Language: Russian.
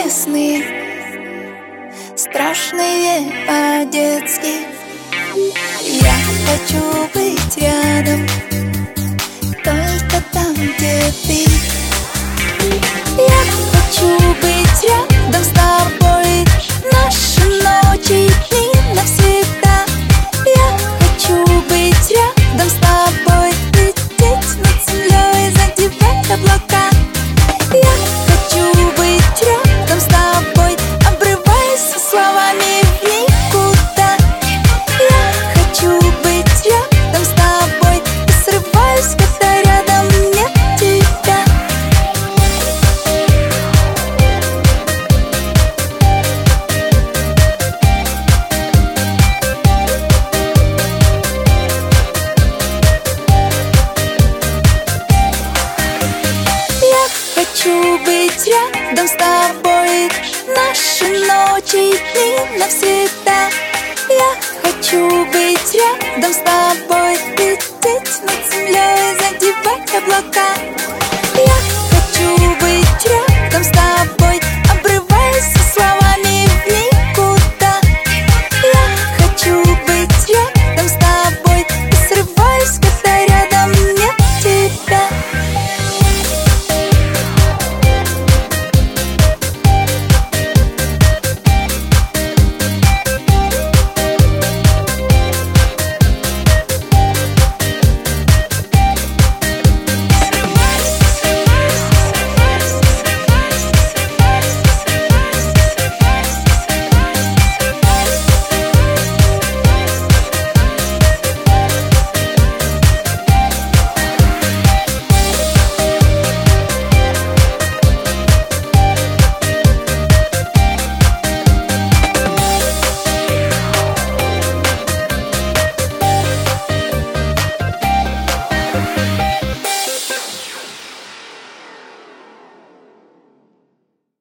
сны, страшные по-детски. Я хочу быть рядом, только там, где ты. Я хочу быть рядом с тобой, наши ночи и дни навсегда. Я хочу быть рядом с тобой, лететь над землей, задевать облака. Я хочу быть рядом с тобой, обрываясь словами в никуда. Я хочу быть рядом с тобой и срываюсь, когда рядом нет тебя. Я хочу быть рядом с тобой, наши ночи и дни навсегда. Я хочу быть рядом с тобой, лететь над землей, задевать облака.